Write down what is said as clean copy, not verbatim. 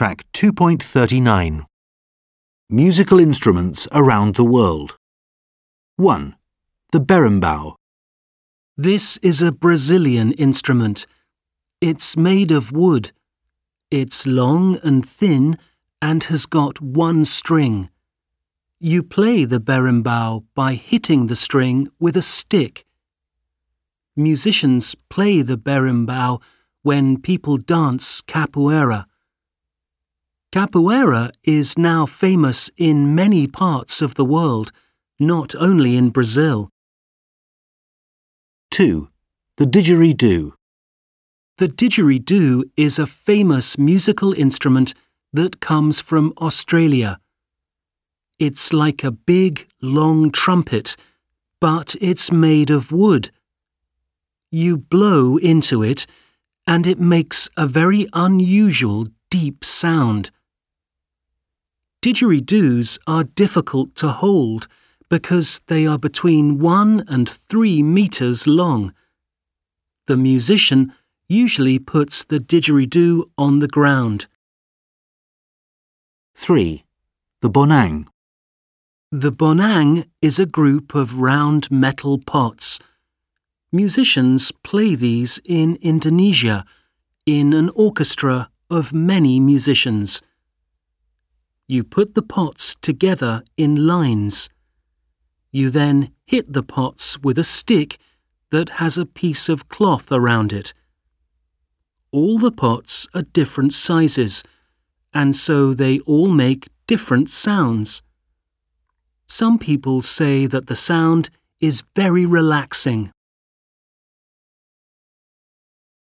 Track 2.39. Musical instruments around the world. 1. The berimbau. This is a Brazilian instrument. It's made of wood. It's long and thin and has got one string. You play the berimbau by hitting the string with a stick. Musicians play the berimbau when people dance capoeira. Capoeira is now famous in many parts of the world, not only in Brazil. 2. The didgeridoo. The didgeridoo is a famous musical instrument that comes from Australia. It's like a big, long trumpet, but it's made of wood. You blow into it, and it makes a very unusual, deep sound. Didgeridoos are difficult to hold because they are between 1 and 3 meters long. The musician usually puts the didgeridoo on the ground. 3. The bonang. The bonang is a group of round metal pots. Musicians play these in Indonesia in an orchestra of many musicians. You put the pots together in lines. You then hit the pots with a stick that has a piece of cloth around it. All the pots are different sizes, and so they all make different sounds. Some people say that the sound is very relaxing.